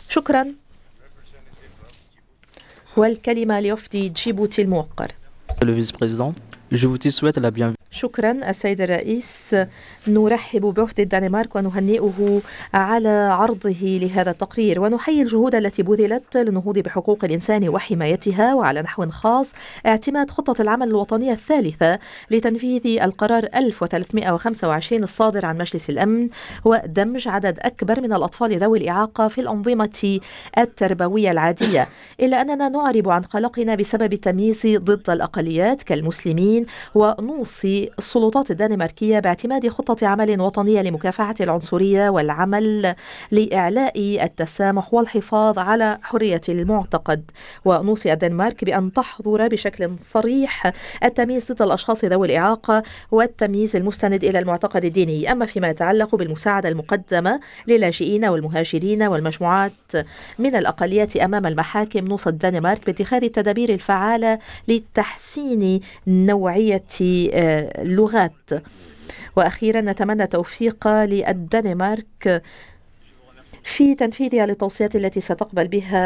شكرا. والكلمة لوفد جيبوتي الموقر. Le vice-président, Djibouti souhaite la bienvenue. شكرا السيد الرئيس. نرحب بوفد الدنمارك ونهنئه على عرضه لهذا التقرير، ونحيي الجهود التي بذلت للنهوض بحقوق الإنسان وحمايتها، وعلى نحو خاص اعتماد خطة العمل الوطنية الثالثة لتنفيذ القرار 1325 الصادر عن مجلس الأمن، ودمج عدد أكبر من الأطفال ذوي الإعاقة في الأنظمة التربوية العادية. إلا أننا نعرب عن قلقنا بسبب التمييز ضد الأقليات كالمسلمين، ونوصي السلطات الدنماركية باعتماد خطة عمل وطنية لمكافحة العنصرية والعمل لإعلاء التسامح والحفاظ على حرية المعتقد. ونوصي الدنمارك بأن تحظر بشكل صريح التمييز ضد الأشخاص ذوي الإعاقة والتمييز المستند إلى المعتقد الديني. أما فيما يتعلق بالمساعدة المقدمة للاجئين والمهاجرين والمجموعات من الأقليات أمام المحاكم، نوصي الدنمارك باتخاذ التدابير الفعالة لتحسين نوعية اللغات. وأخيرا نتمنى توفيق للدنمارك في تنفيذها للتوصيات التي ستقبل بها